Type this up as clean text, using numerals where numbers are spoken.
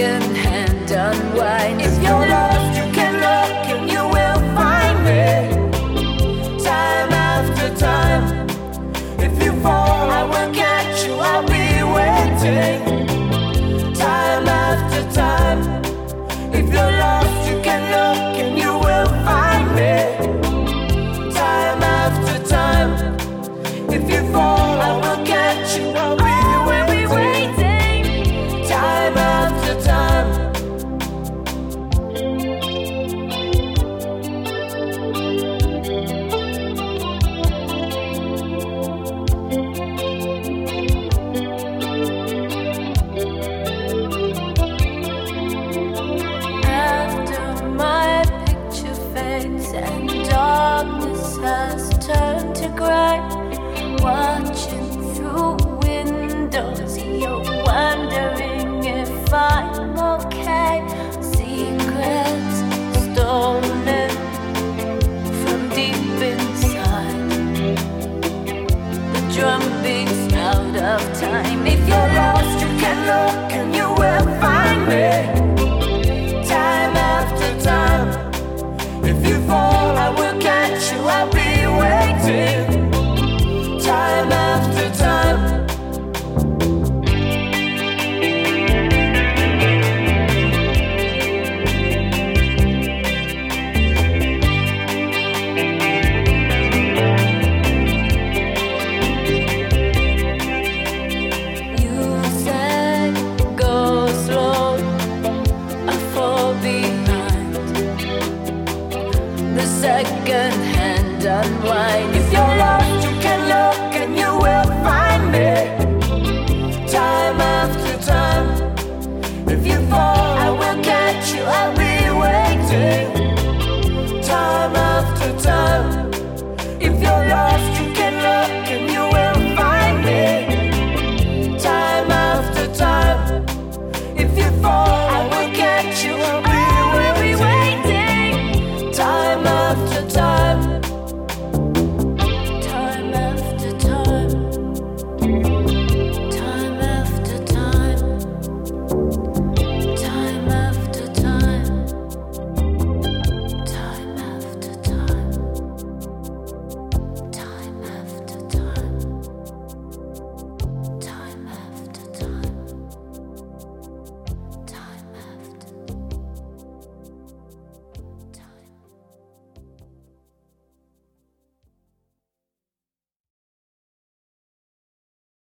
second hand unwind. If you're lost, you can look and you will find me. Time after time. If you fall, I will catch you, I'll be waiting. Time after time. If you're lost, you can look and you will find me. Time after time. If you fall, I will catch you, I'll be waiting. Time after time. After my picture fades and darkness has turned to gray, watching through windows, you're wondering if I'm okay. Secrets stolen from deep inside. The drum beats out of time. If you're lost, you can look and you will find me.